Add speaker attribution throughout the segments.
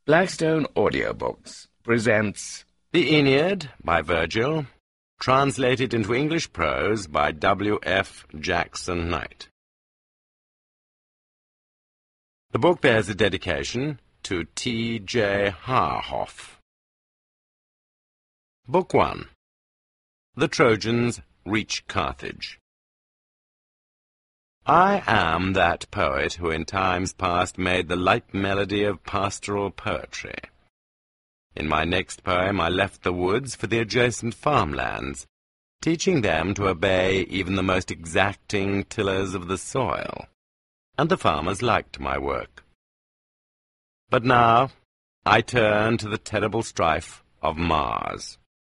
Speaker 1: Blackstone Audiobooks presents
Speaker 2: The Aeneid by Virgil, translated into English prose by W.F. Jackson Knight. The book bears a dedication to T.J. Haarhoff. Book 1. The Trojans Reach Carthage. I am that poet who in times past made the light melody of pastoral poetry. In my next poem I left the woods for the adjacent farmlands, teaching them to obey even the most exacting tillers of the soil, and the farmers liked my work. But now I turn to the terrible strife of Mars.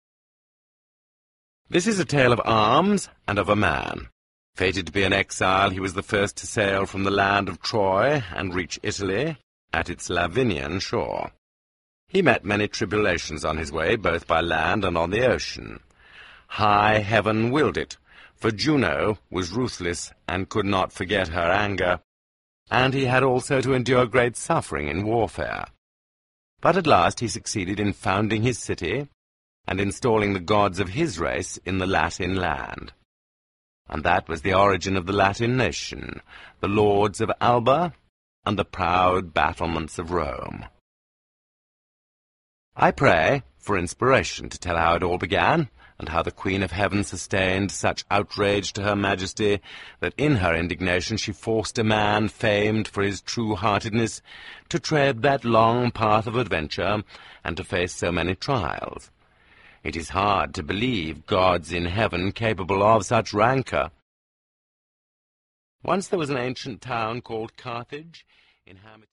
Speaker 2: This is a tale of arms and of a man. Fated to be an exile, he was the first to sail from the land of Troy and reach Italy at its Lavinian shore. He met many tribulations on his way, both by land and on the ocean. High heaven willed it, for Juno was ruthless and could not forget her anger, and he had also to endure great suffering in warfare. But at last he succeeded in founding his city and installing the gods of his race in the Latin land. And that was the origin of the Latin nation, the lords of Alba and the proud battlements of Rome. I pray for inspiration to tell how it all began, and how the Queen of Heaven sustained such outrage to her Majesty that in her indignation she forced a man famed for his true-heartedness to tread that long path of adventure and to face so many trials. It is hard to believe gods in heaven capable of such rancor. Once there was an ancient town called Carthage, inhabited